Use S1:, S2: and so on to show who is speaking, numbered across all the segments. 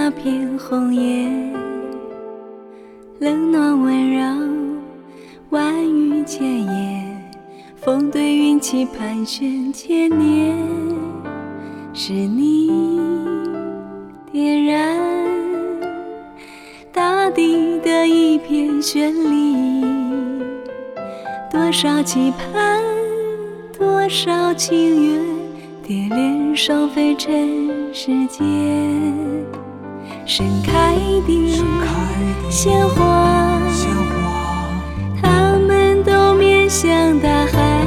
S1: 那片红叶，冷暖温柔，万语千言，风对云起盘旋千年，是你点燃大地的一片绚丽，多少期盼，多少情缘，蝶恋双飞尘世间，盛开的鲜花，它们都面向大海，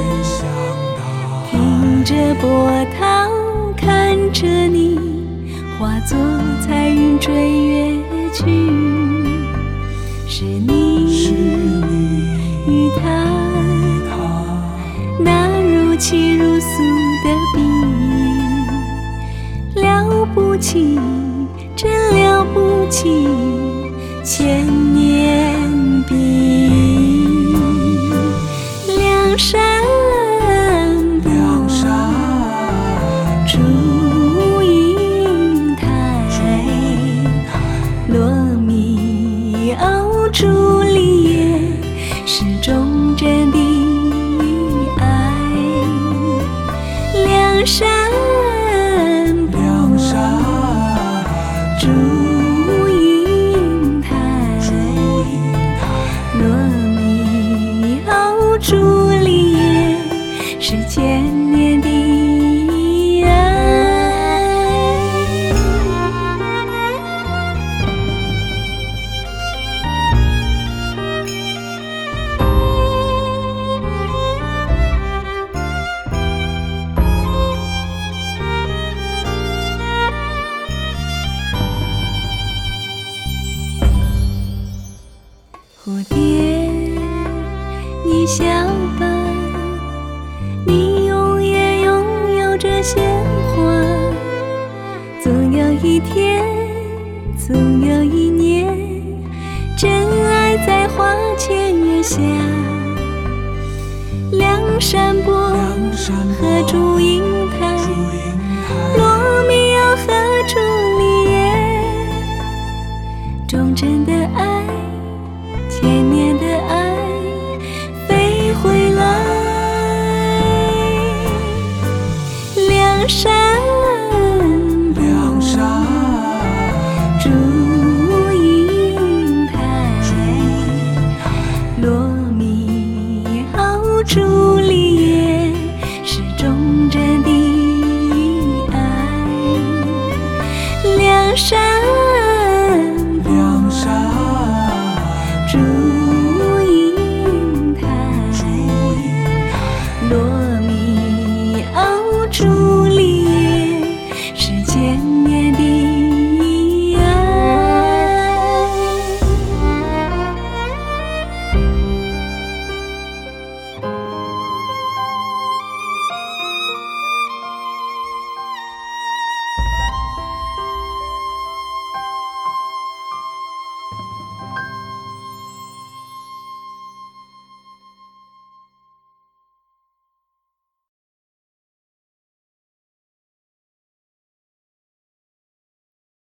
S1: 听着波涛，看着你，化作彩云追月去，是你与他那如泣如诉的笔，了不起，真了不起，千年笔，梁山祝英台，罗密欧朱丽叶，是忠贞的爱，梁山祝英台，罗密欧朱丽叶，是千年的蝴蝶，你笑吧，你永远拥有着鲜花，总有一天，总有一年，真爱在花前月下，梁山伯和祝英台，罗密欧和朱丽叶，忠贞的爱，千年的爱飞回来，梁山祝英台，罗密欧朱丽叶，是忠贞的爱，梁山